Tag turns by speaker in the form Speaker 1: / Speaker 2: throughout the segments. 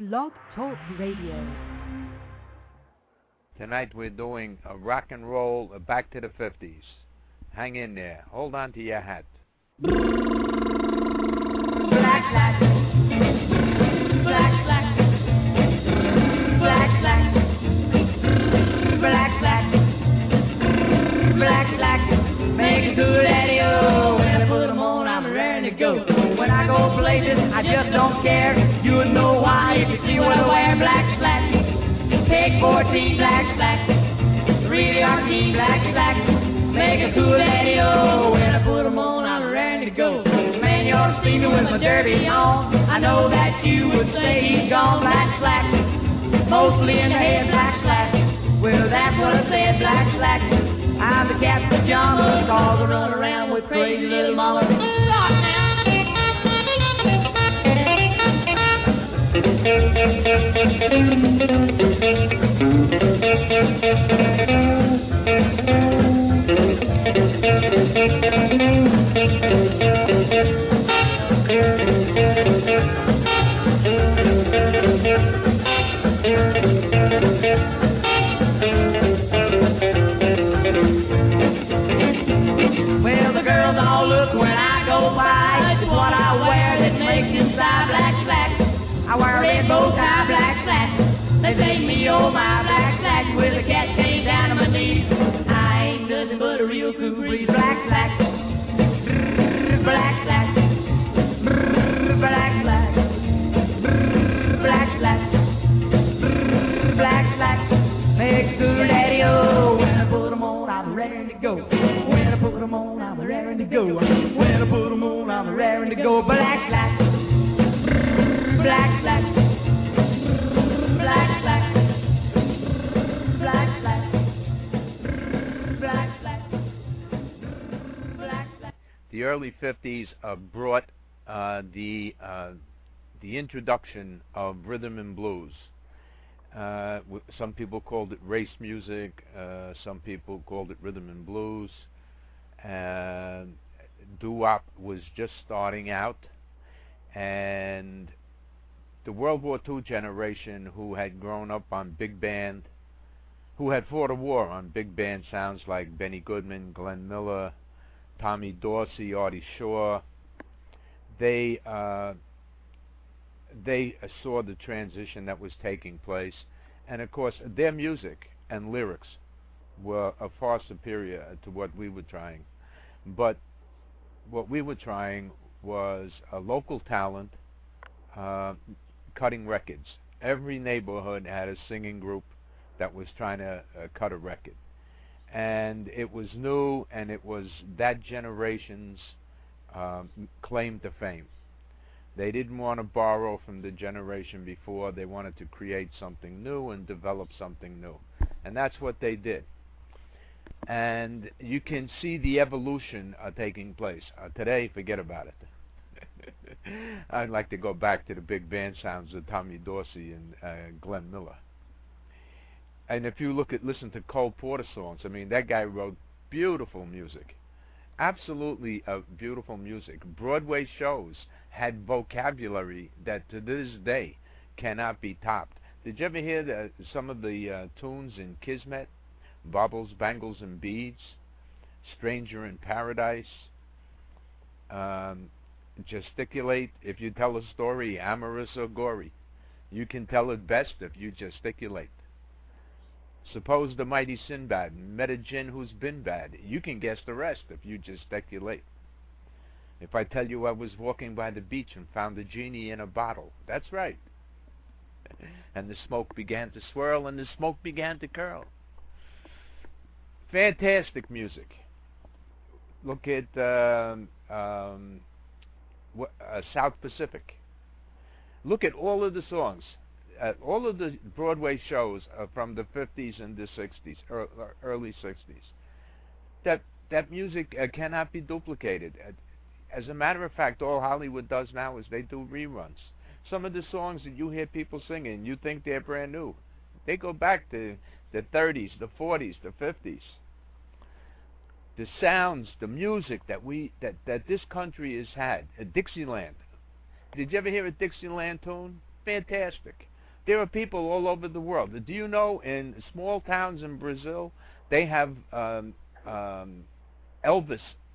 Speaker 1: Blog Talk Radio.
Speaker 2: Tonight we're doing a rock and roll back to the 50s. Hang in there. Hold on to your hat.
Speaker 3: Black, black. Black, black. Black, black. Black, black. Black, black. Make it good, daddy-o. When I put them on, I'm raring to go. When I go places, I just don't care. You would know why if you see what I wear. Black, black. Take 14, black, black. Really are tea, black, black. Make it cool, daddy-o. When I put them on, I'm raring to go. Man, you ought to see me with my derby on. I know that you would say he's gone, black, black. Mostly in the head, black, black. Well, that's what I said, black, black. I'm the cat pajamas, cause I run around with crazy little mama. Rock now. Well, the girls all look when I go by. It's what I wear that makes inside black, black. I wear a red bow tie, black, black. They say me, oh my, black, black. With a cat chain down to my knees. I ain't nothing but a real cool breeze, black, black. Black, black. Black, black. Black, black. Black, black. Make good daddy-o. When I put them on, I'm raring to go. When I put them on, I'm raring to go. When I put them on, I'm raring to go. Black, black. Black, black. Black, black. Black, black. Black, black. Black, black.
Speaker 2: The early 50s brought the introduction of rhythm and blues. Some people called it race music. Some people called it rhythm and blues. Doo-wop was just starting out, and the World War II generation, who had grown up on big band, who had fought a war on big band sounds like Benny Goodman, Glenn Miller, Tommy Dorsey, Artie Shaw, they saw the transition that was taking place, and of course their music and lyrics were far superior to what we were trying. But what we were trying was a local talent cutting records. Every neighborhood had a singing group that was trying to cut a record, and it was new, and it was that generation's claim to fame. They didn't want to borrow from the generation before. They wanted to create something new and develop something new. And that's what they did. And you can see the evolution taking place. Today, forget about it. I'd like to go back to the big band sounds of Tommy Dorsey and Glenn Miller. And if you listen to Cole Porter songs, I mean, that guy wrote beautiful music. Absolutely beautiful music. Broadway shows had vocabulary that to this day cannot be topped. Did you ever hear some of the tunes in Kismet? Baubles, Bangles, and Beads, Stranger in Paradise, Gesticulate. If you tell a story, amorous or gory, you can tell it best if you gesticulate. Suppose the mighty Sinbad met a gin who's been bad. You can guess the rest if you gesticulate. If I tell you I was walking by the beach and found a genie in a bottle, that's right. And the smoke began to swirl and the smoke began to curl. Fantastic music. Look at South Pacific. Look at all of the songs. All of the Broadway shows from the 50s and the 60s, early 60s. That music cannot be duplicated. As a matter of fact, all Hollywood does now is they do reruns. Some of the songs that you hear people singing, you think they're brand new. They go back to the 30s, the 40s, the 50s. The sounds, the music that this country has had. Dixieland. Did you ever hear a Dixieland tune? Fantastic. There are people all over the world. Do you know in small towns in Brazil, they have Elvis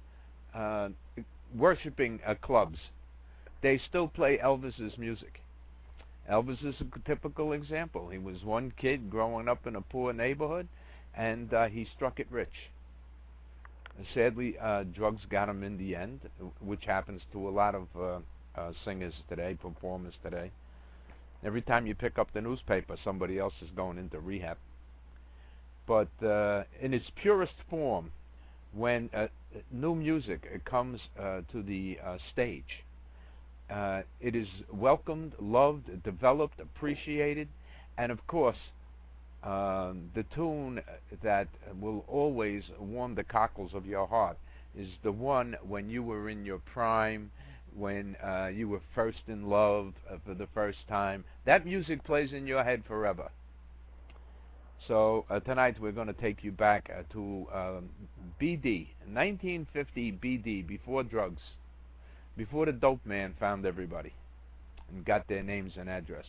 Speaker 2: worshiping clubs. They still play Elvis's music. Elvis is a typical example. He was one kid growing up in a poor neighborhood, and he struck it rich. Sadly, drugs got him in the end, which happens to a lot of singers today, performers today. Every time you pick up the newspaper, somebody else is going into rehab. But in its purest form, when new music comes to the stage, it is welcomed, loved, developed, appreciated, and of course, the tune that will always warm the cockles of your heart is the one when you were in your prime, when you were first in love for the first time. That music plays in your head forever. So tonight we're going to take you back to BD, 1950 BD, before drugs, before the dope man found everybody and got their names and addresses.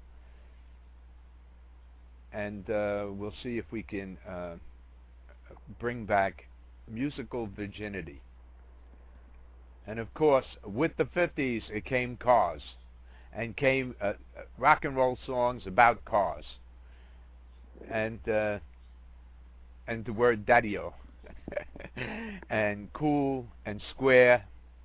Speaker 2: And we'll see if we can bring back musical virginity. And of course, with the 50s, it came cars, and came rock and roll songs about cars, and the word daddy-o, and cool and square,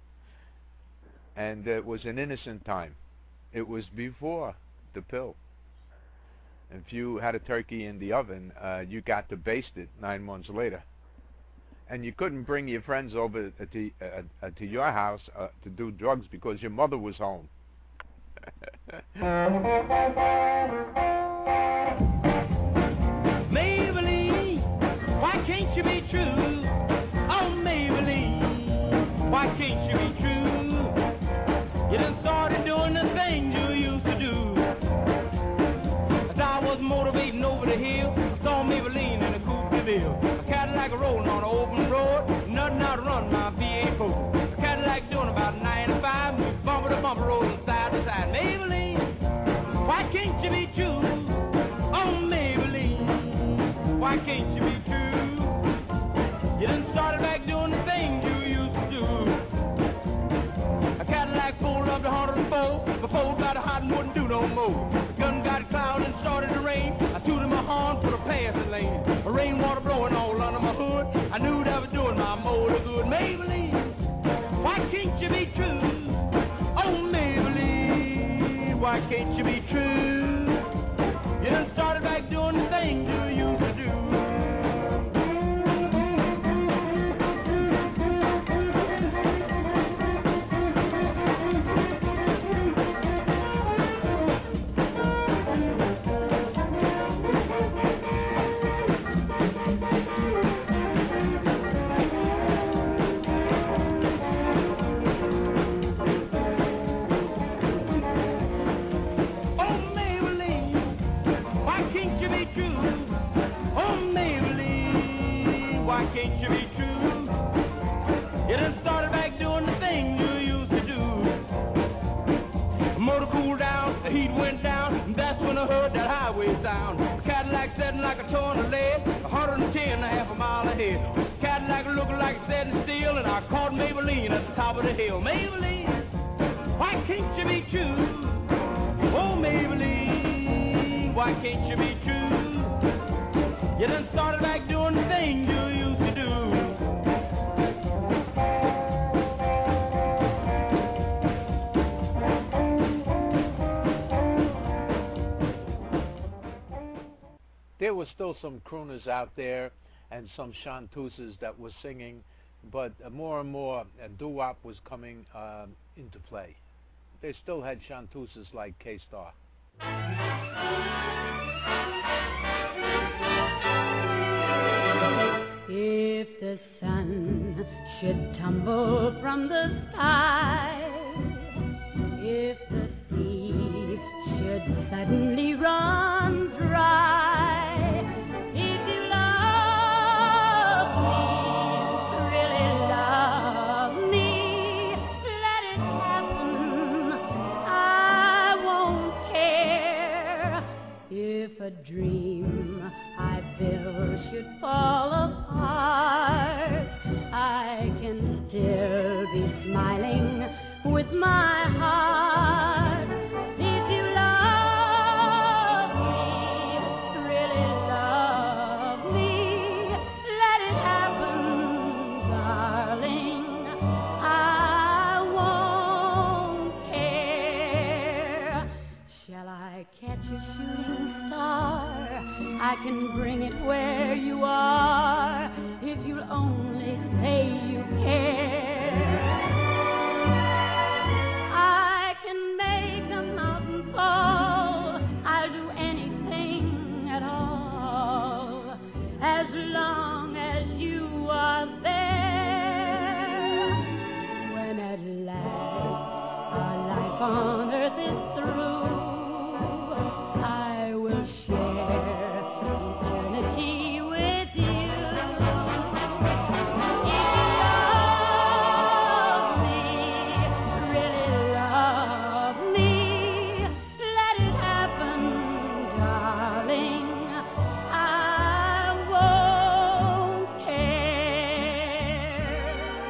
Speaker 2: and it was an innocent time. It was before the pill. If you had a turkey in the oven, you got to baste it 9 months later. And you couldn't bring your friends over to your house to do drugs because your mother was home.
Speaker 3: Maybelline, why can't you be true? Oh, Maybelline, why can't you be true? You done started doing the things you used to do. As I was motivating over the hill, I saw Maybelline in a coupe de ville. A Cadillac rolling on an open road, nothing out to run my V8 Ford. A Cadillac doing about 95, we bumper to bumper rolling side to side. Maybelline, why can't you be true? Oh, Maybelline, why can't you be true? You done started back doing the things you used to do. A Cadillac pulled up to 104, before got hot and wouldn't do no more. The gun got cloud and started to rain. I tooted my horn for the passing lane. The rainwater blowing all under my hood. I knew that was doing my motor good. Maybelline, why can't you be true? Oh, Maybelline, why can't you be true? You done started back doing the things you used to do. Can't you be true? You done started back doing the thing you used to do. The motor cooled down, the heat went down, and that's when I heard that highway sound. The Cadillac setting like a torn lead, 110 and a half a mile ahead. The Cadillac looking like it's setting still, and I caught Maybelline at the top of the hill. Maybelline, why can't you be true? Oh, Maybelline, why can't you be true? You done started back doing the thing you used to do.
Speaker 2: There were still some crooners out there and some chanteuses that were singing, but more and more doo-wop was coming into play. They still had chanteuses like K-Star.
Speaker 1: If the sun should tumble from the sky, if the sea should suddenly run dry, if you love me, really love me, let it happen, I won't care. a dream I built should fall apart, I can still be smiling with my heart. If you love me, really love me, let it happen, darling. I won't care. Shall I catch a shooting star? I can bring it where you are, if you'll only say you care. I can make a mountain fall, I'll do anything at all, as long as you are there. When at last our life on earth is through, I will share eternity with you. If you love me, really love me, let it happen, darling. I won't care.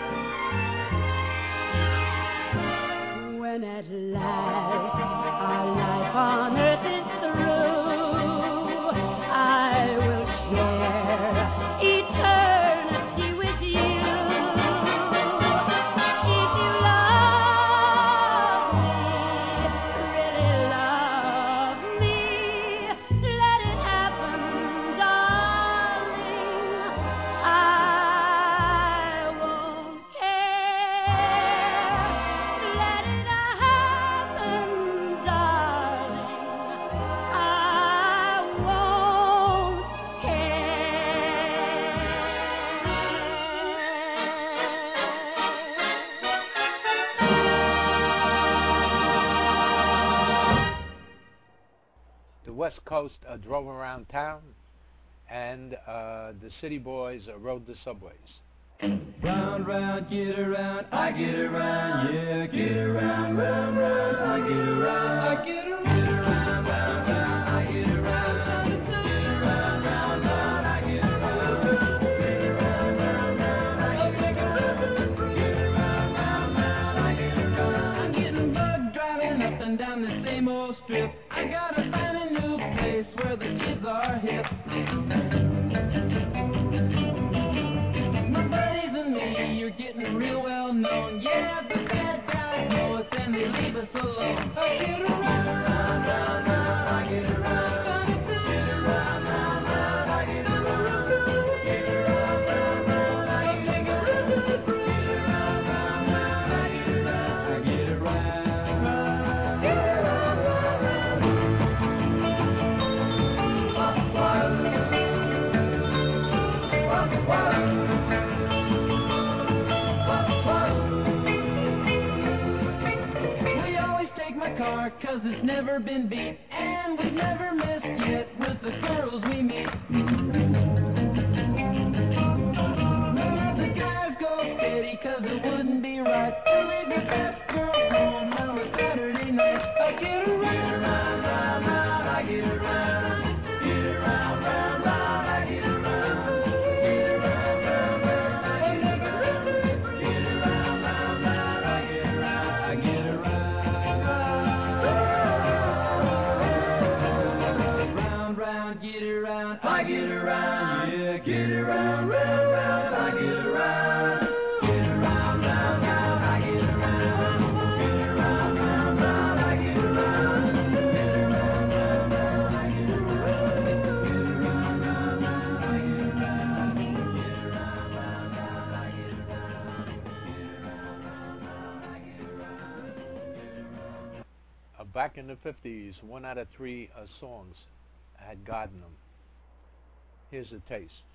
Speaker 1: When at last our life on earth is through, I will share eternity with you. If you love me, really love me, let it happen, darling. I won't care. Let it happen, darling. I won't care.
Speaker 2: The West Coast drove around town, and the city boys rode the subways.
Speaker 3: Round, round, get around, I get around, yeah, get around, round, round, I get around, I get around, get around, round, round, I get around, get around, round, round, I get around, get around, round, round, I get around, get around, round, round, I get around. I'm getting bugged driving up and down the same old strip. I gotta find a new place where the kids are hip. My buddies and me, you're getting real well known. Yeah, the bad guys know us and they leave us alone. I get around, round, round, round, I get around. Get around, round, round, I get around. Get around, round, round, I get around. Get around, round, round, I get around. I get around. Get around, round, round. We always take my car 'cause it's never been beat, and we've never missed yet with the girls we meet. None of the guys go steady 'cause it wouldn't be right to leave the best girl home on a Saturday night. I get around, round, round, round, I get around. Get around, round, round, I get around. Get around, round, round, I get around. Get around, round, round, I get around. I get around. Round, round, get around. I get around. Yeah, get around, round, round, I get around. Get around, round, round, I get around. Get around, round, round, I get around. Get around, round, round, I get around. Get around, round, round, I get around. Get around, round, round, I get around. Get around, round, round, I get around.
Speaker 2: Back in the 50s, 1 out of 3 songs had God in them. Here's a taste.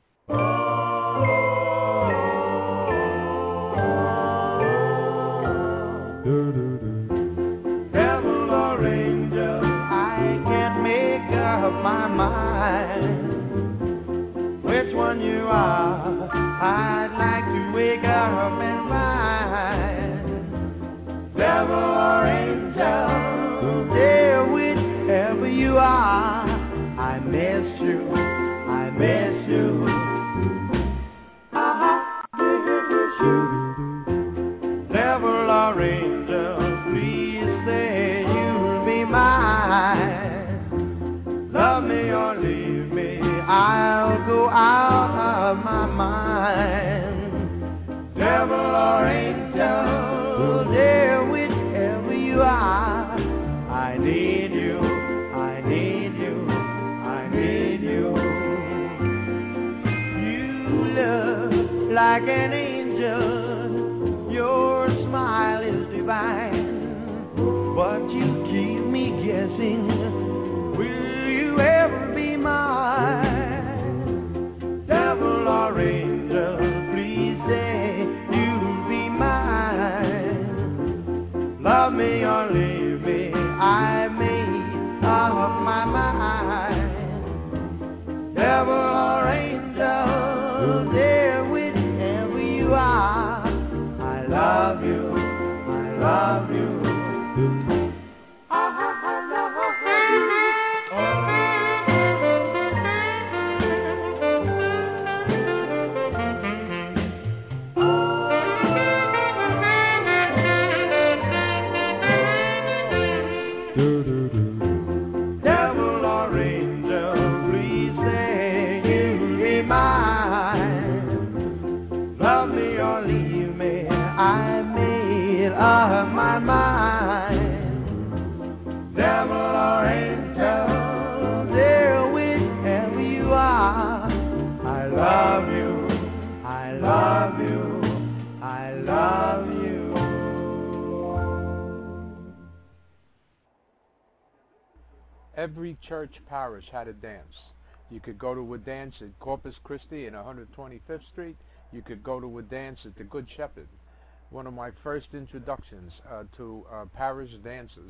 Speaker 3: Devil or angel, I can't make up my mind which one you are. I'd like to wake up and find. Devil or angel, yeah, whichever you are, mind. Love me or leave me, I'll go out of my mind. Devil or angel, dear, whichever you are, I need you, I need you, I need you. You look like an angel, your smile is divine, but you keep me guessing, will you ever be mine? Devil or angel, please say you'll be mine. Love me or leave me, I made up my mind. Devil or angel, dear, whichever you are, I love you, I love you. Devil or angel, please say you'll be mine. Love me or leave me, I made up my mind. Devil or angel, dear, whichever you are, I love you, I love you, I love you.
Speaker 2: Every church parish had a dance. You could go to a dance at Corpus Christi in 125th Street. You could go to a dance at the Good Shepherd. One of my first introductions to parish dances,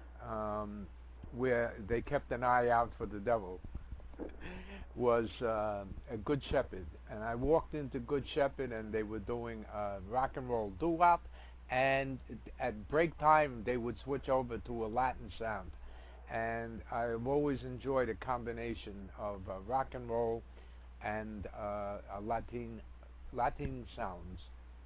Speaker 2: where they kept an eye out for the devil, was a Good Shepherd. And I walked into Good Shepherd, and they were doing rock and roll doo-wop, and at break time they would switch over to a Latin sound. And I've always enjoyed a combination of rock and roll and Latin sounds.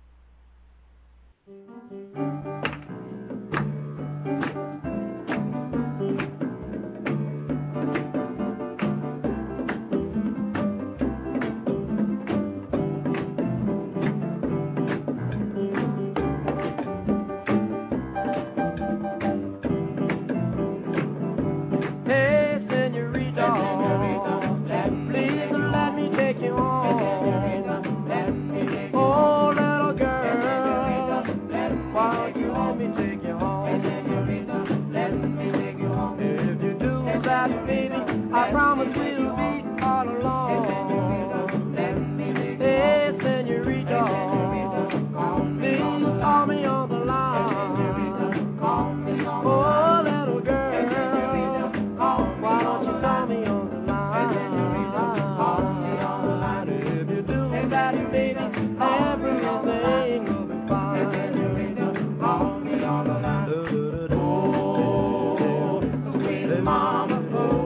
Speaker 3: I promise we'll be all alone. Hey, senorita, please call me on the line. Oh, little girl, why don't you call me on the line? If you do that, baby, everything will be fine. Call me on the line. Oh, sweet mama.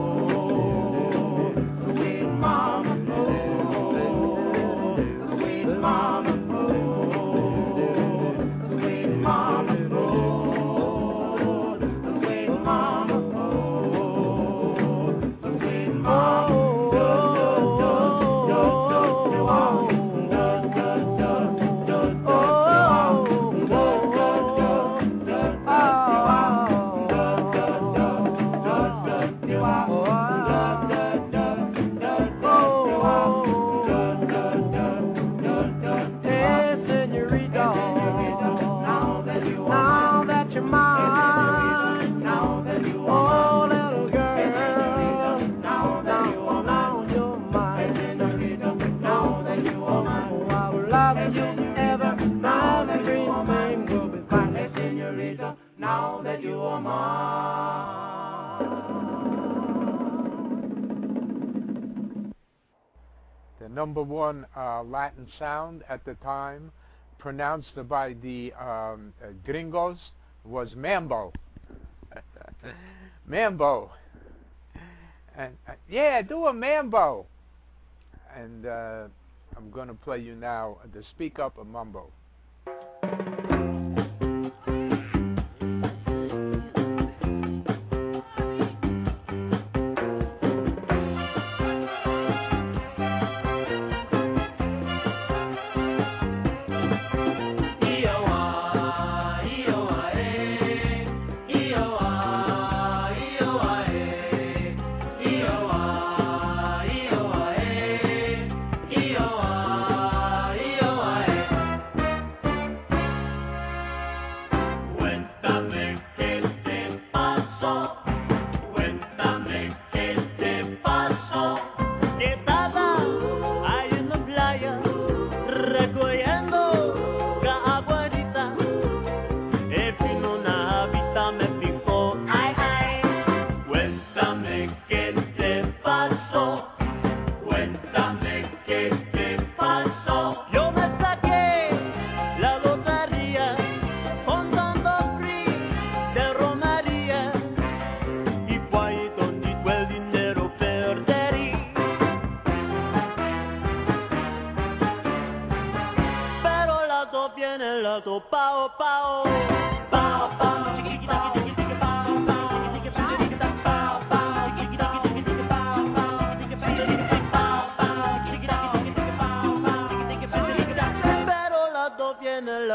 Speaker 2: The number one Latin sound at the time, pronounced by the gringos, was mambo. Mambo. And yeah, do a mambo. And I'm going to play you now the Speak Up a Mambo.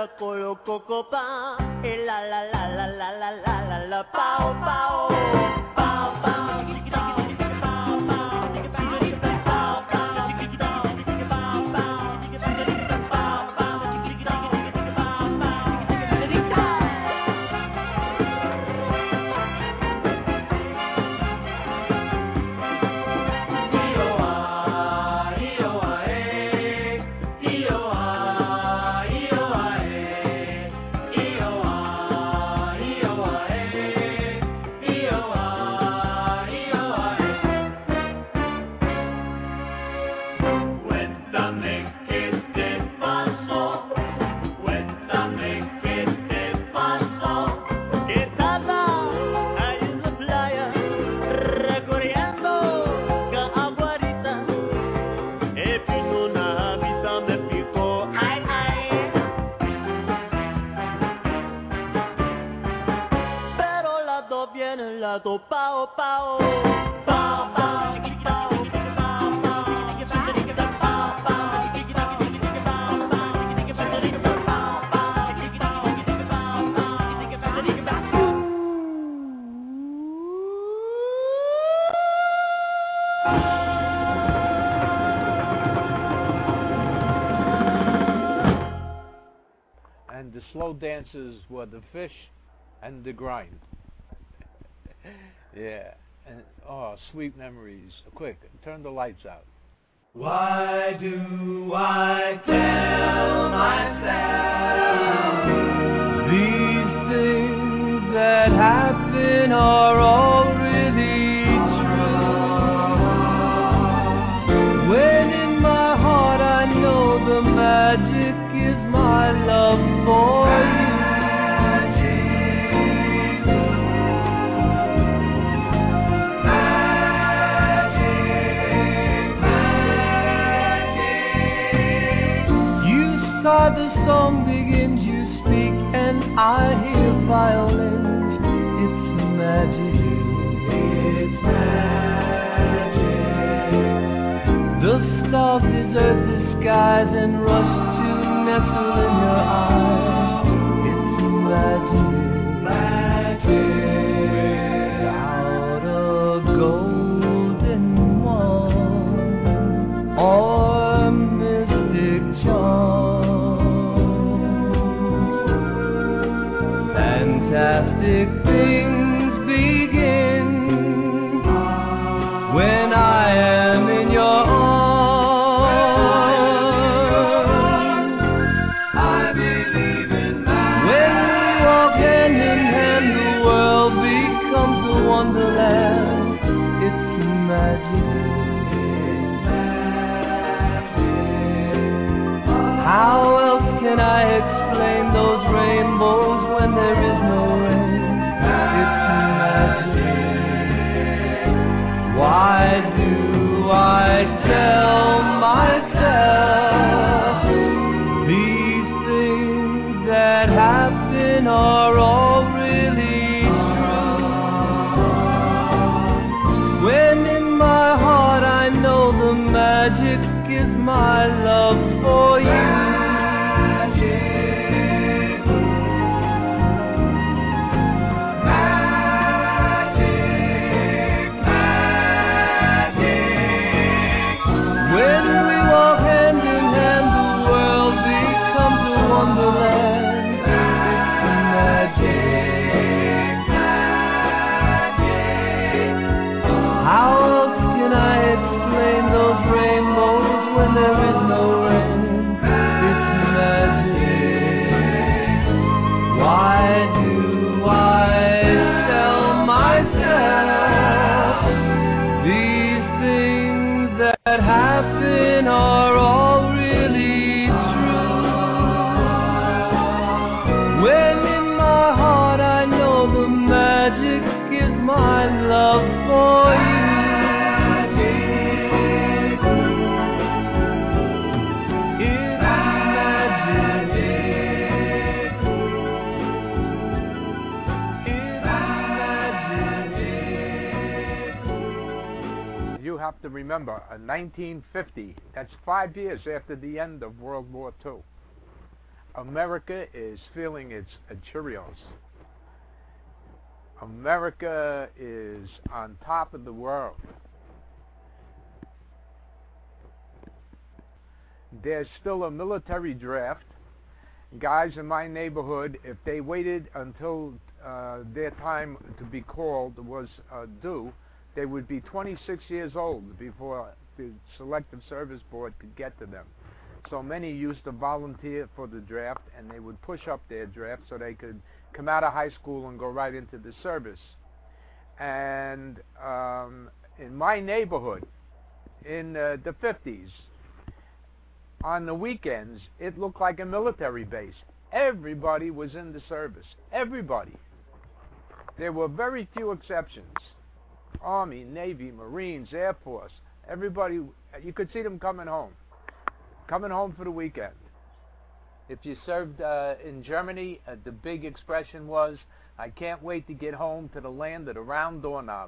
Speaker 3: la colo coco pa, e la la la la la la la la la pao pao pao pao. Do pao pao pao pao.
Speaker 2: And the slow dances were the fish and the grind. Yeah, and oh, sweet memories. Quick, turn the lights out.
Speaker 3: Why do I tell myself these things that happen are all really true? When in my heart I know the magic is my love for you. The song begins, you speak, and I hear violins. It's magic. It's magic. The stars desert the skies and rush to nestle in your eyes. It's magic. Magic. Without a golden wand or mystic charm. Fantastic things begin when I am in your arms. I believe in magic. When we walk hand in hand, the world becomes a wonderland. It's magic. How else can I explain those rainbows when there is no rain? It's magic. Why do I tell myself these things that happen are all really true? When in my heart I know the magic is my love for you. That happen are all really true. When in my heart I know the magic is my love for you. It's magic. It's magic.
Speaker 2: You have to remember, 1950, that's 5 years after the end of World War II. America is feeling its Cheerios. America is on top of the world. There's still a military draft. Guys in my neighborhood, if they waited until their time to be called was due, they would be 26 years old before the Selective Service Board could get to them. So many used to volunteer for the draft, and they would push up their draft so they could come out of high school and go right into the service. And in my neighborhood, in the 50s, on the weekends, it looked like a military base. Everybody was in the service. Everybody. There were very few exceptions. Army, Navy, Marines, Air Force. Everybody, you could see them coming home for the weekend. If you served in Germany, the big expression was, "I can't wait to get home to the land of the round doorknob."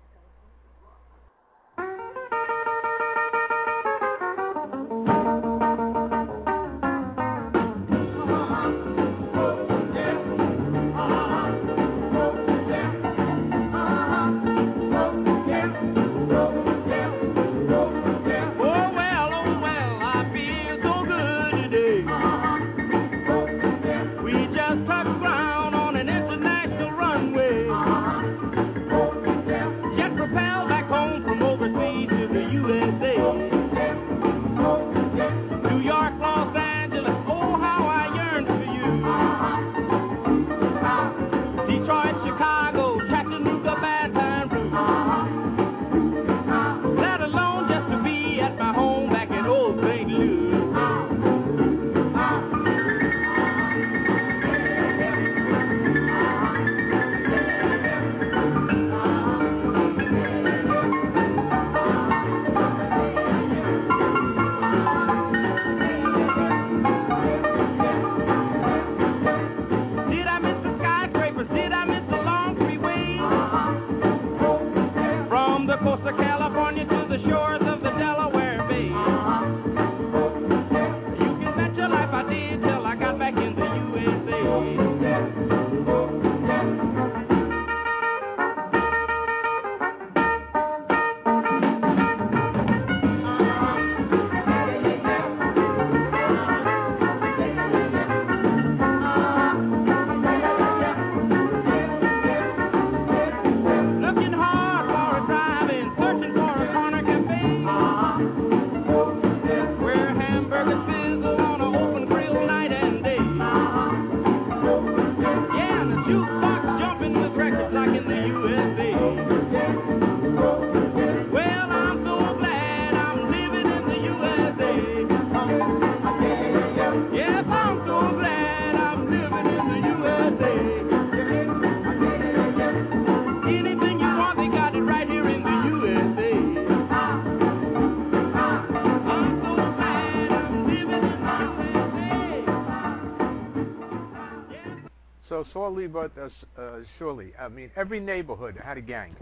Speaker 2: Slowly but surely. I mean, every neighborhood had a gang.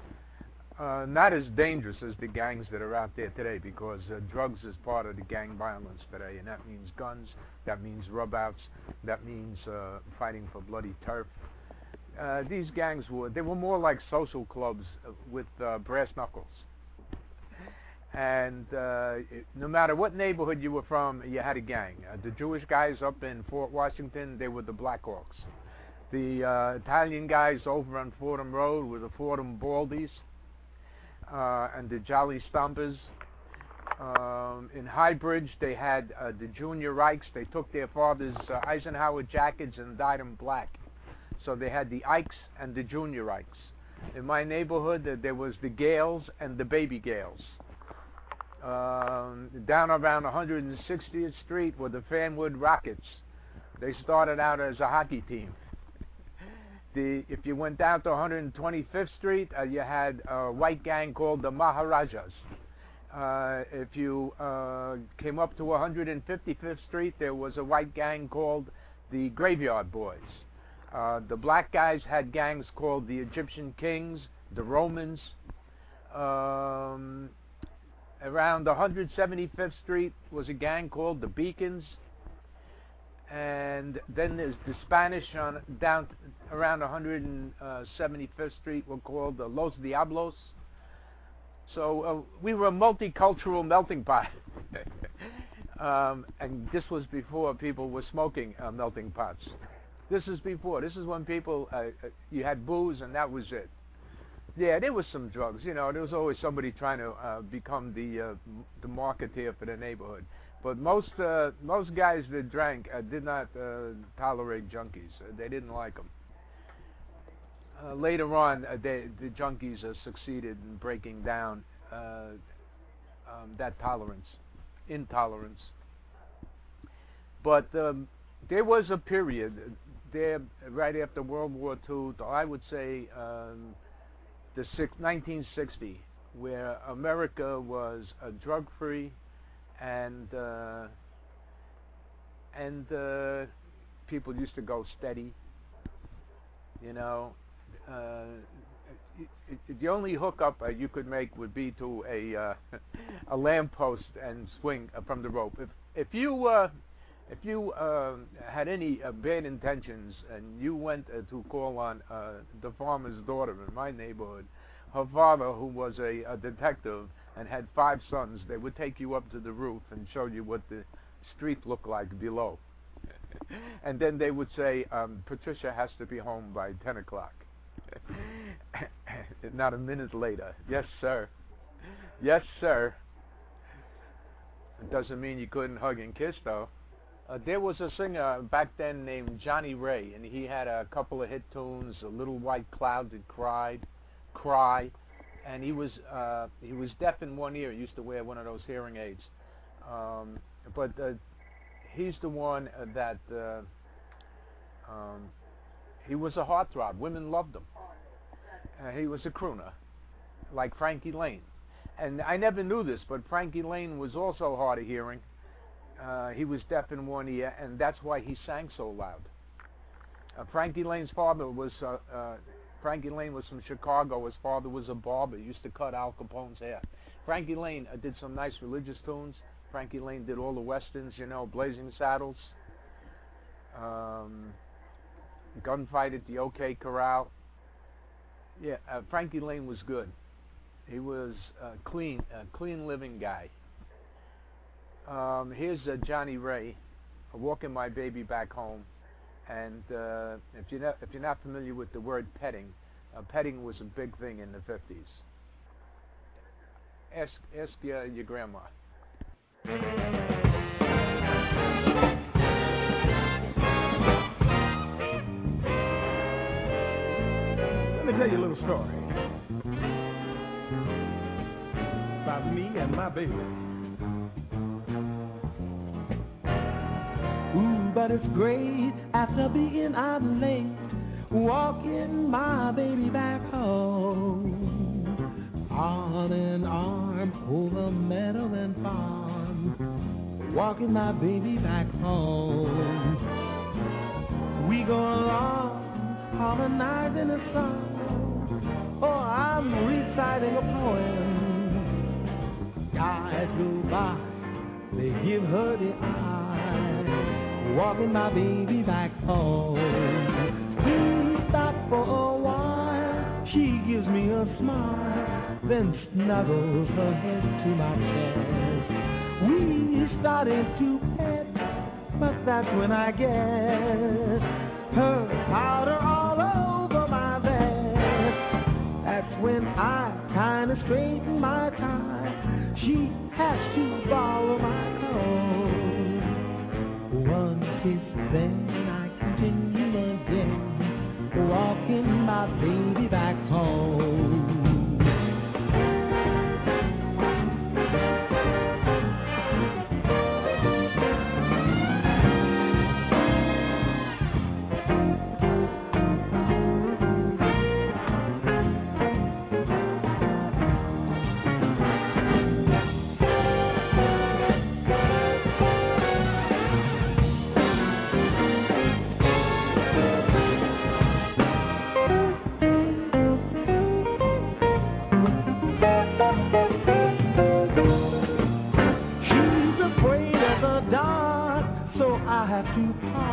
Speaker 2: Not as dangerous as the gangs that are out there today, because drugs is part of the gang violence today, and that means guns, that means rub-outs, that means fighting for bloody turf. These gangs were more like social clubs with brass knuckles. And no matter what neighborhood you were from, you had a gang. The Jewish guys up in Fort Washington, they were the Black Hawks. The Italian guys over on Fordham Road were the Fordham Baldies and the Jolly Stompers. In Highbridge, they had the Junior Reichs. They took their father's Eisenhower jackets and dyed them black. So they had the Ikes and the Junior Reichs. In my neighborhood, there was the Gales and the Baby Gales. Down around 160th Street were the Fanwood Rockets. They started out as a hockey team. If you went down to 125th Street, you had a white gang called the Maharajas. If you came up to 155th Street, there was a white gang called the Graveyard Boys. The black guys had gangs called the Egyptian Kings, the Romans. Around 175th Street was a gang called the Beacons. And then there's the Spanish on down around 175th Street were called Los Diablos. So we were a multicultural melting pot. And this was before people were smoking melting pots. This is before. This is when people, you had booze and that was it. Yeah, there was some drugs. You know, there was always somebody trying to become the marketeer for the neighborhood. But most guys that drank did not tolerate junkies. They didn't like them. Later on, the junkies succeeded in breaking down that intolerance. But there was a period there right after World War II, I would say 1960, where America was drug-free and people used to go steady. You know, the only hookup you could make would be to a lamppost and swing from the rope. If you had any bad intentions and you went to call on the farmer's daughter in my neighborhood, her father, who was a detective and had 5 sons, they would take you up to the roof and show you what the street looked like below. And then they would say, Patricia has to be home by 10 o'clock. Not a minute later. Yes, sir. Yes, sir. It doesn't mean you couldn't hug and kiss, though. There was a singer back then named Johnny Ray, and he had a couple of hit tunes, A Little White Cloud That Cried, Cry, and he was deaf in one ear. He used to wear one of those hearing aids. But he's the one that he was a heartthrob. Women loved him. He was a crooner, like Frankie Lane. And I never knew this, but Frankie Lane was also hard of hearing. He was deaf in one ear, and that's why he sang so loud. Frankie Lane's father was Frankie Lane was from Chicago. His father was a barber. He used to cut Al Capone's hair. Frankie Lane did some nice religious tunes. Frankie Lane did all the westerns, you know, Blazing Saddles, Gunfight at the OK Corral. Yeah, Frankie Lane was good. He was a clean living guy. Here's Johnny Ray, Walking My Baby Back Home. And if you're not familiar with the word petting, petting was a big thing in the 50s. Ask your grandma.
Speaker 4: Let me tell you a little story about me and my baby. Ooh, but it's great after being out late, walking my baby back home. Arm in arm over meadow and farm, walking my baby back home. We go along, harmonizing a song, or I'm reciting a poem. Guys go by, they give her the eye, walking my baby back home. We stop for a while, she gives me a smile, then snuggles her head to my chest. We started to pet, but that's when I get her powder all over my vest. That's when I kinda straighten my tie. She has to borrow my comb. One kiss, then I continue again, walking my baby back home. To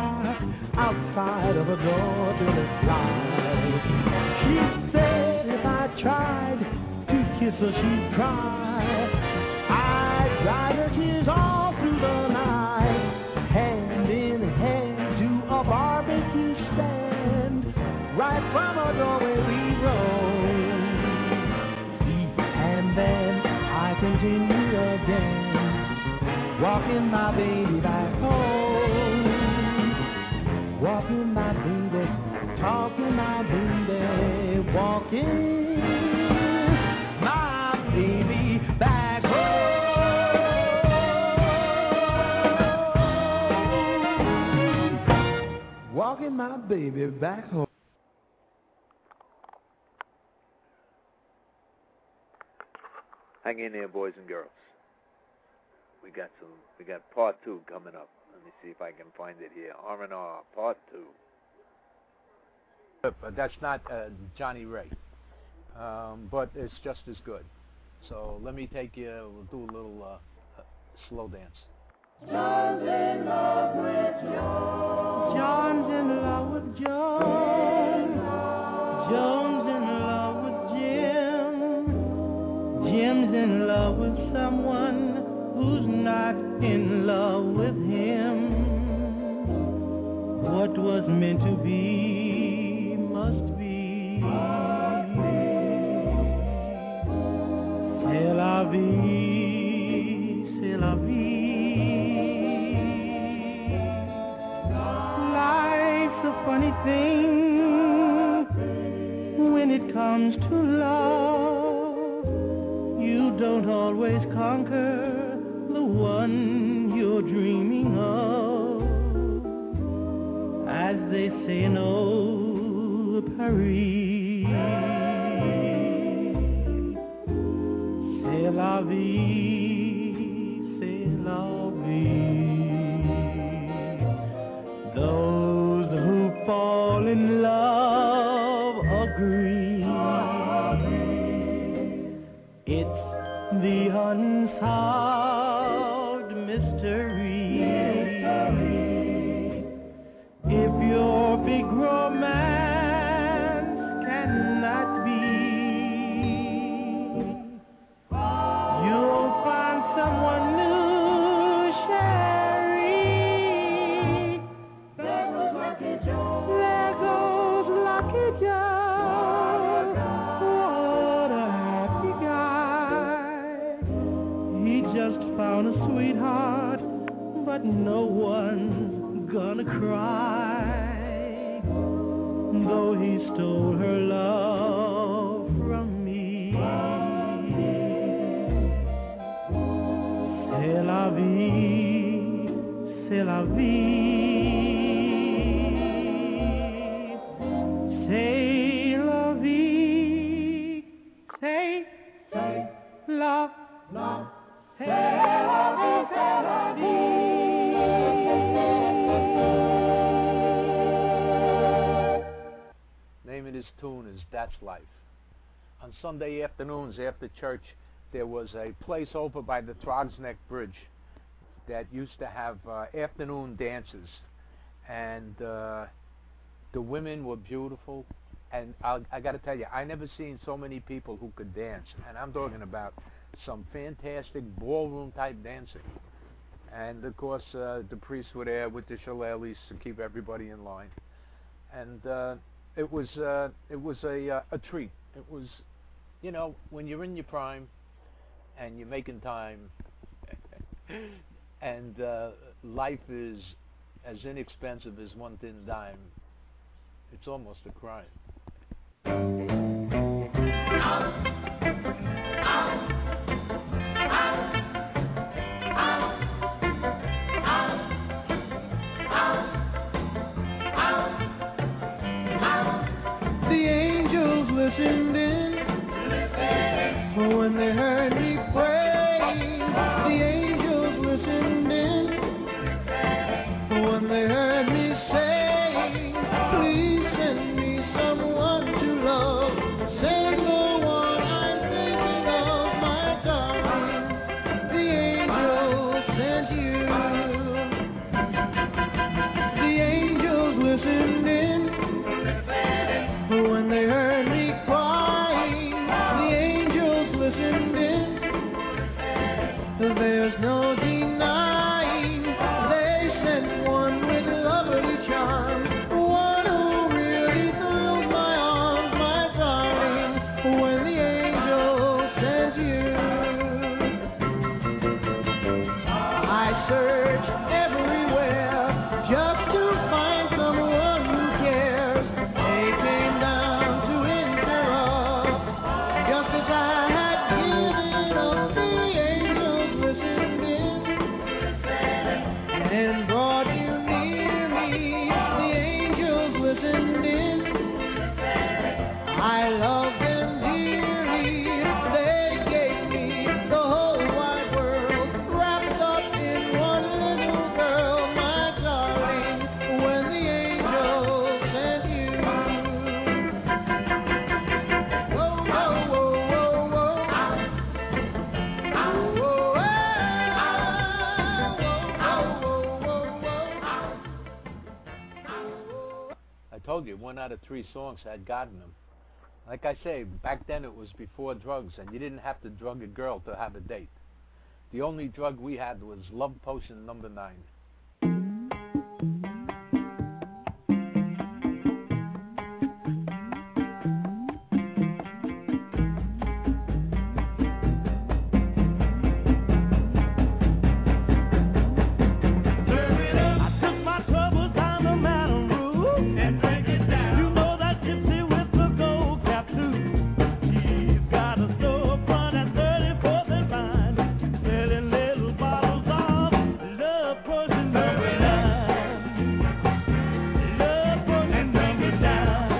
Speaker 4: of a door till it flies. She said if I tried to kiss her, she'd cry. I'd dry her tears all through the night. Hand in hand to a barbecue stand. Right from a doorway we roam. And then I continue again, walking my baby back home. Walking my baby, talking my baby, walking my baby back home. Walking my baby back home.
Speaker 2: Hang in there, boys and girls. We got part 2 coming up. Let me see if I can find it here. R&R, part 2. But that's not Johnny Ray. But it's just as good. So let me take you, we'll do a little slow dance.
Speaker 4: John's in love with Joan. John's in love with Joan. Joan's in love with Jim. Jim's in love with someone who's not in love with him. What was meant to be must be. C'est la vie, c'est la vie. Life's a funny thing when it comes to love. You don't always conquer the one you're dreaming of. As they say in old Paris, c'est la vie, c'est la vie. Those who fall in love agree. It's the unsolved mystery. If your big romance cannot be, you'll find someone new, Sherry. There goes Lucky Joe. There goes Lucky Joe. What a happy guy. He just found a sweetheart, but no one's gonna cry. Though he stole her love from me. C'est la vie, c'est la vie. C'est la vie, c'est la, c'est la vie, c'est la vie.
Speaker 2: Name of this tune is That's Life. On Sunday afternoons after church, there was a place over by the Trogsneck Bridge that used to have afternoon dances, and the women were beautiful. And I got to tell you, I never seen so many people who could dance, and I'm talking about some fantastic ballroom type dancing. And of course, the priests were there with the shillelaghs to keep everybody in line, and it was a treat. It was, you know, when you're in your prime and you're making time, and life is as inexpensive as one thin dime, it's almost a crime.
Speaker 4: The angels listened in when they heard me pray. The angels listened in when they heard me say, please send me someone to love. Send the one I'm thinking of, my darling. The angels sent you. The angels listened in you. I search everywhere just to find someone who cares. They came down to interrupt, just as I had given up. The angels listened in and brought you near me. The angels listened in. I love them dearly. They gave me the whole wide world, wrapped up in one little girl, my darling. When the angels sent you, whoa, whoa, whoa, whoa, whoa, whoa, whoa.
Speaker 2: I told you, 1 out of 3 songs had gotten them. Like I say, back then it was before drugs, and you didn't have to drug a girl to have a date. The only drug we had was Love Potion number 9.
Speaker 4: I took my troubles down the Madam Rue and drank it down. You know that gypsy with the gold cap too. She's got a storefront at 34th and Vine, selling little bottles of Love Potion number 9. Love Potion number 9.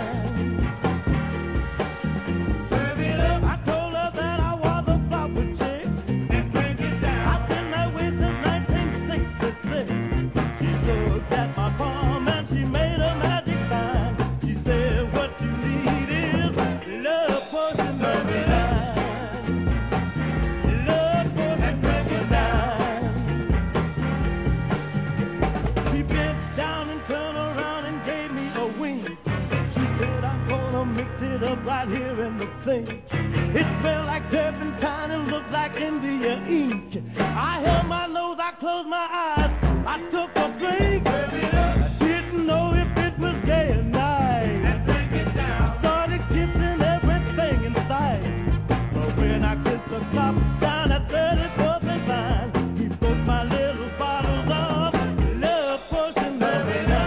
Speaker 4: Serve it up. I told her that I was a flopper chick and drank it down. I've been that way since 1966. She looked at my palm and she made a magic sign. She said, what you need is Love Potion number 9. Love Potion number 9. She bent down and turned around and gave me a wink. She said, I'm gonna mix it up right here in the sink. It smelled like turpentine and looked like India ink. I held my nose, I closed my eyes, I took a drink. I didn't know if it was gay or night. I started kissing everything in sight. But when I kissed the cop down at 34th and Vine, he broke my little bottles of Love Potion number 9.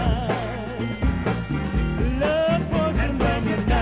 Speaker 4: Love Potion number 9.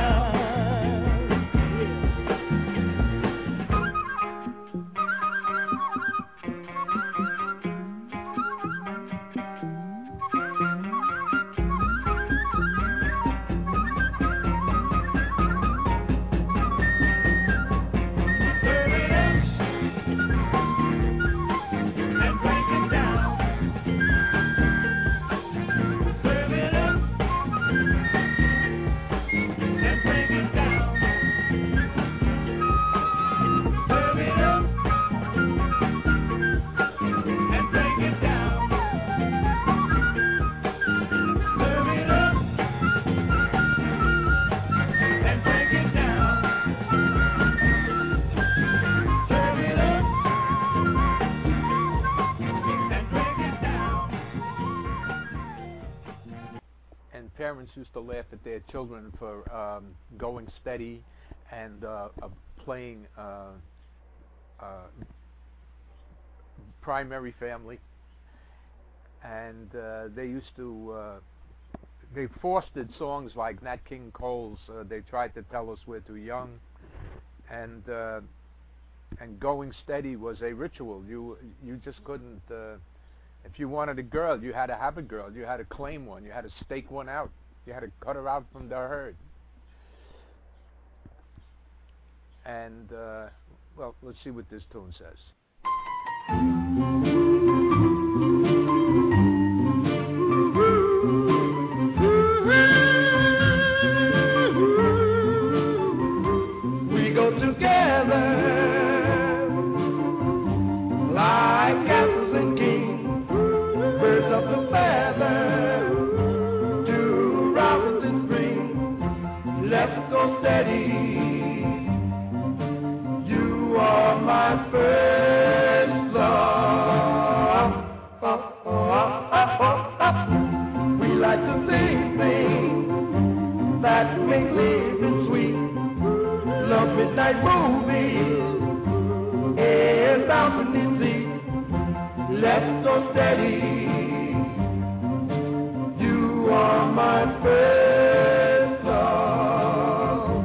Speaker 2: And parents used to laugh at their children for going steady and playing primary family. And they used to they fostered songs like Nat King Cole's They Tried to Tell Us We're Too Young, and going steady was a ritual. You just couldn't if you wanted a girl, you had to have a girl. You had to claim one. You had to stake one out. You had to cut her out from the herd. And well, let's see what this tune says.
Speaker 4: We go together like castles and kings, birds of the feather to Robinson Spring. Let's go steady. You are my first love. We like to sing things that make living sweet. Love midnight movies left so steady. You are my first love.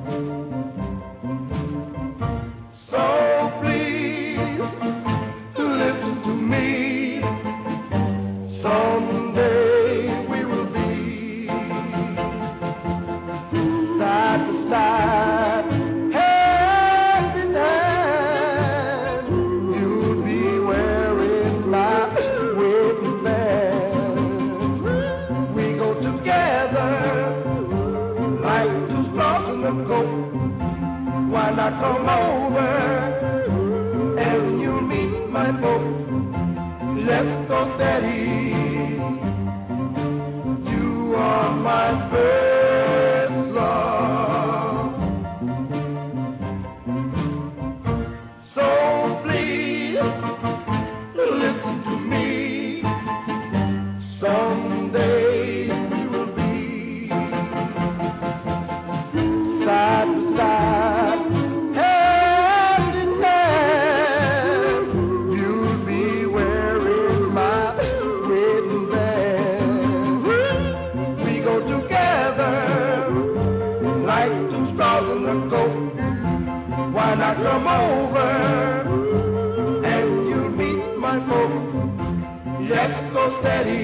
Speaker 4: So please to listen to me. Someday we will be side to side, hand in hand. You'll be wearing my wedding band. We go together like two stars in the coast. Why not come over and you meet my folks? Let's go steady. You are my first love. So please listen to me. Someday we will be side to side, hand in hand. You'll be wearing my wedding band. We go together like two stars in the coast. Why not come over and you meet my folks? Let's go steady.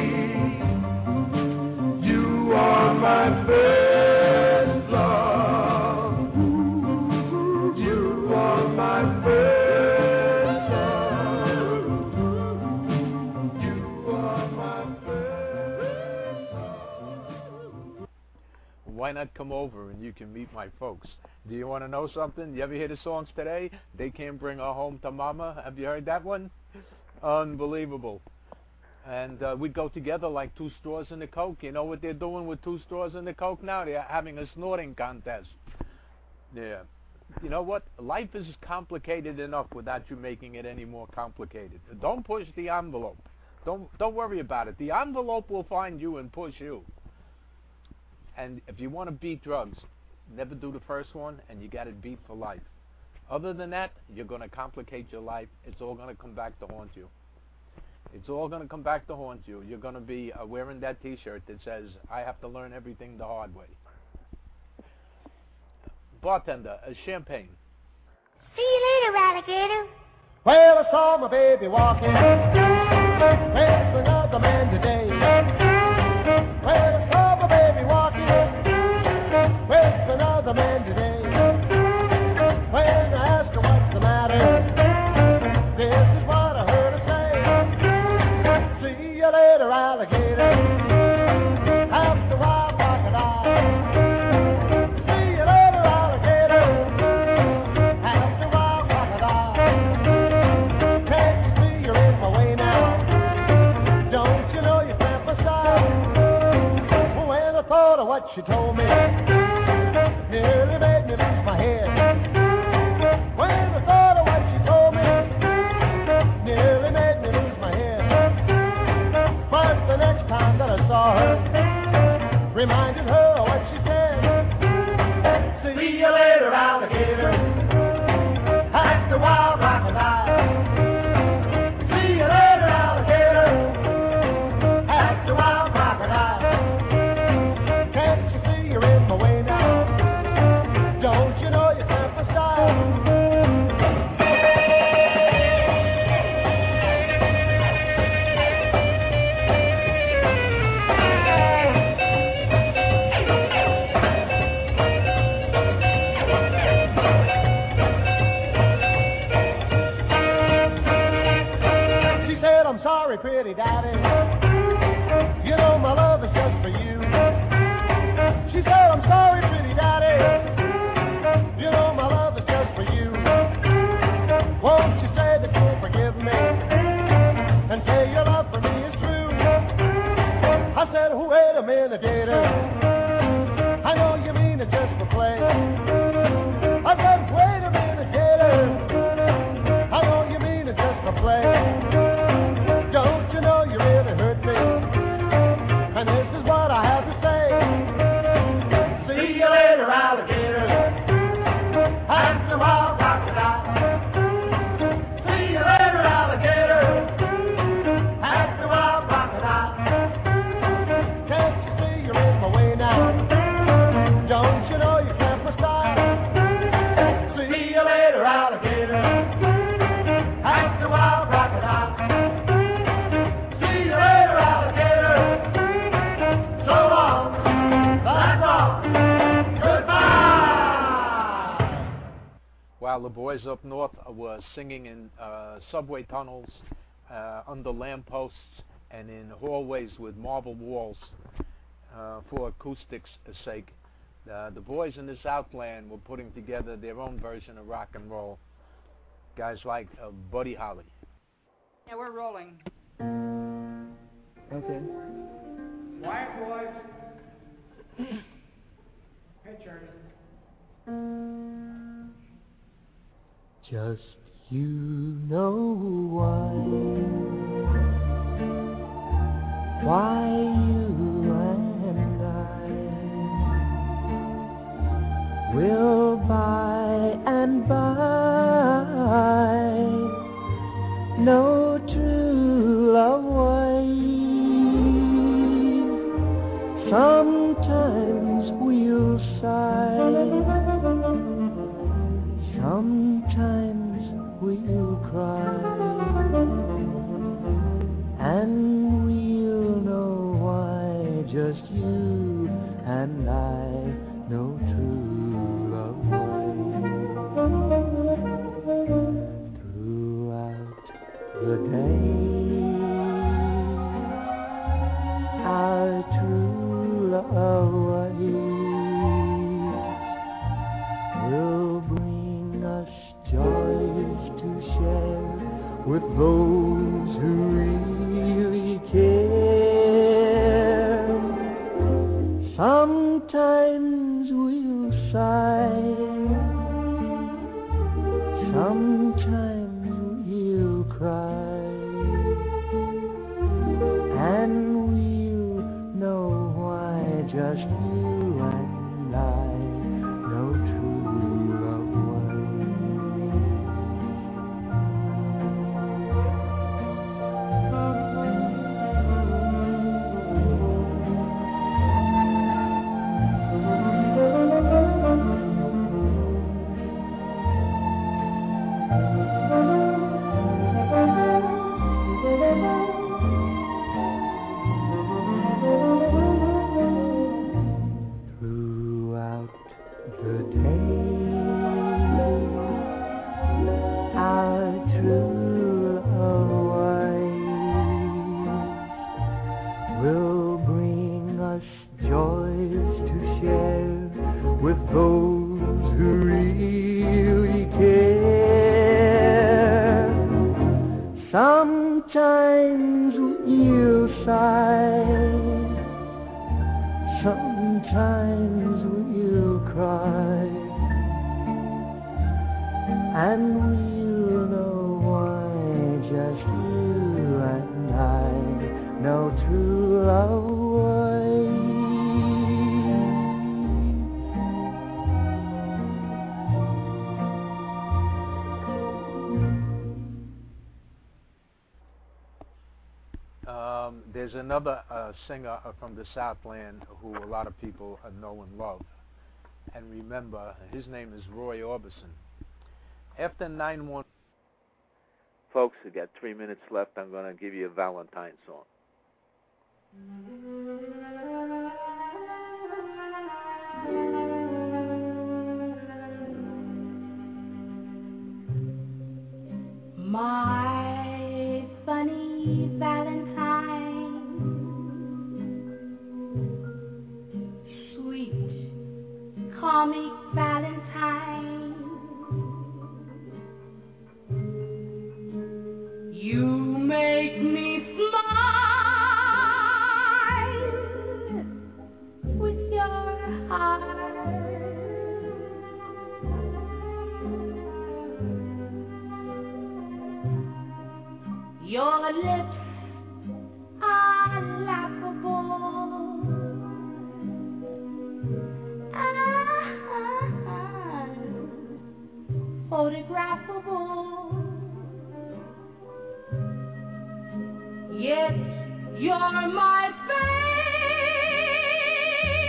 Speaker 4: You are my first love. You are my first love. You are my first love.
Speaker 2: Why not come over and you can meet my folks? Do you want to know something? You ever hear the songs today? They can't bring her home to mama. Have you heard that one? Unbelievable. And we go together like two straws in the Coke. You know what they're doing with two straws in the Coke now? They're having a snorting contest. Yeah. You know what? Life is complicated enough without you making it any more complicated. Don't push the envelope. Don't worry about it. The envelope will find you and push you. And if you want to beat drugs, never do the first one, and you got it beat for life. Other than that, you're going to complicate your life. It's all going to come back to haunt you. It's all going to come back to haunt you. You're going to be wearing that T-shirt that says, I have to learn everything the hard way. Bartender, a champagne.
Speaker 5: See you later, alligator.
Speaker 4: Well, I saw my baby walking with another man today. Well, I saw my baby walking with another man today. When I asked her what's the matter, this is what I heard her say. See you later, alligator. After a while, crocodile. See you later, alligator. After a while, crocodile. Can't you see you're in my way now? Don't you know you can't my style? When I thought of what she told me, nearly made me lose my head. When I thought of what she told me, nearly made me lose my head. But the next time that I saw her, reminded her of what she said. See you later, alligator. Act a wild crocodile. See you later, alligator. Act a wild crocodile. Can't you see you're in my way now? Don't you know you can't my style? She said, I'm sorry, pretty daddy. You know my love is just for you. She said, I'm sorry, pretty daddy. You know my love is just for you. Won't you say that you'll forgive me and say your love for me is true? I said, oh, wait a minute, gator. I know you mean it just for play. I said, wait a minute, gator. I know you mean it just for play. Don't you know you really hurt me? And this is what I have
Speaker 3: later, alligator. That's the wild crocodile. See you later, alligator. So long. That's all. Goodbye.
Speaker 2: While the boys up north were singing in subway tunnels, under lampposts, and in hallways with marble walls for acoustics' sake, the boys in the Southland were putting together their own version of rock and roll. Guys like Buddy Holly.
Speaker 6: Yeah, we're rolling.
Speaker 4: Okay.
Speaker 6: Quiet, boys. Pictures.
Speaker 4: Just you know why you and I will by and by know true love ways. Sometimes we'll sigh, sometimes we'll cry, and we'll know why just you and I know true love ways. Throughout the day, our true love ways will bring us joys to share with those who really care. Sometimes we'll sigh, sometimes we'll cry, and we'll know why just you and I know true love throughout the day. Our true love ways will bring us joys to share with those who really care. Sometimes we'll sigh, sometimes we'll cry, and we'll know why just you and I know true love ways.
Speaker 2: There's another singer from the Southland who a lot of people know and love and remember. His name is Roy Orbison. After 9/1, folks, we got 3 minutes left. I'm going to give you a Valentine song.
Speaker 1: My funny Valentine, sweet comic Valentine, you make me smile with your heart. Your lips are laughable, photographable. Yet you're my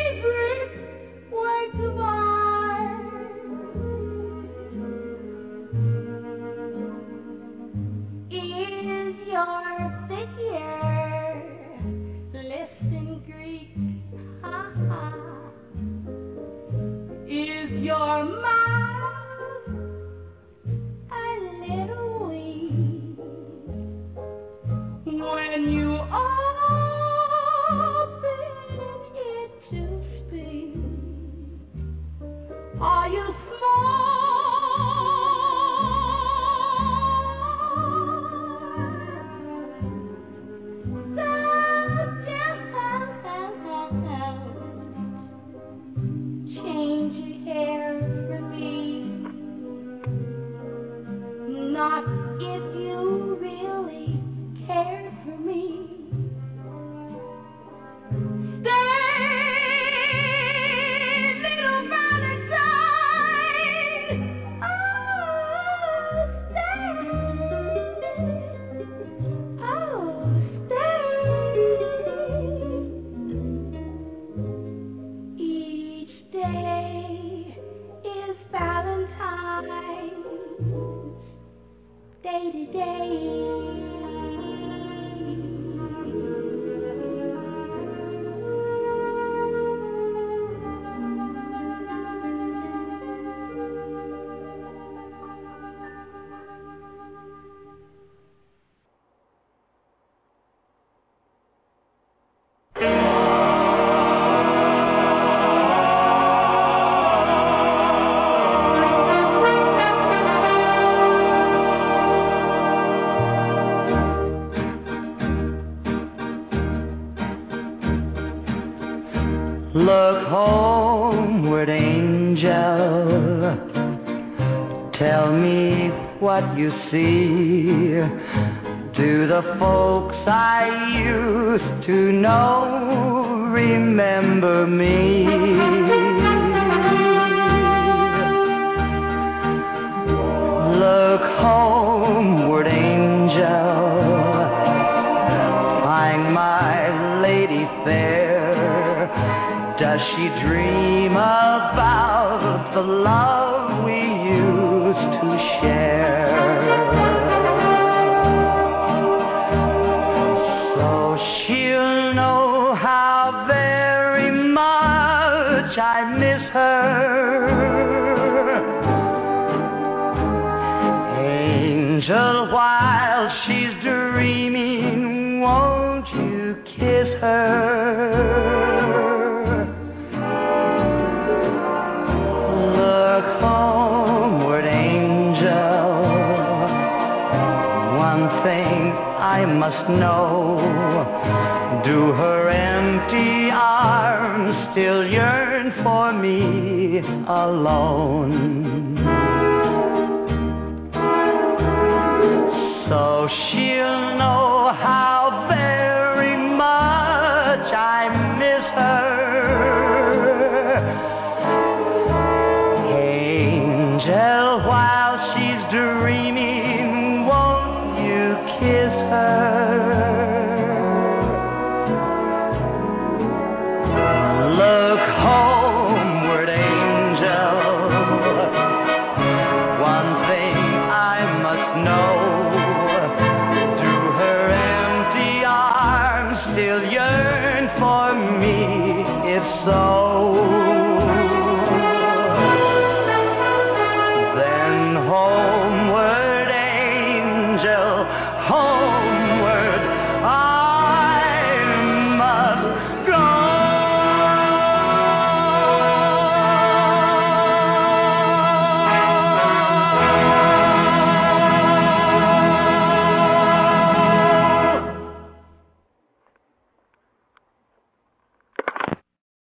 Speaker 1: favorite work of art.
Speaker 5: not if you really cared for me. Stay, little Valentine. Oh, stay. Oh, stay. Each day is Valentine's day to day.
Speaker 3: Look homeward, angel. Tell me what you see. Do the folks I used to know remember me? Look homeward, angel. Find my lady fair. Does she dream about the love we used to share? So she'll know how very much I miss her. Angel, while she's dreaming, won't you kiss her? I must know, do her empty arms still yearn for me alone? So she'll know how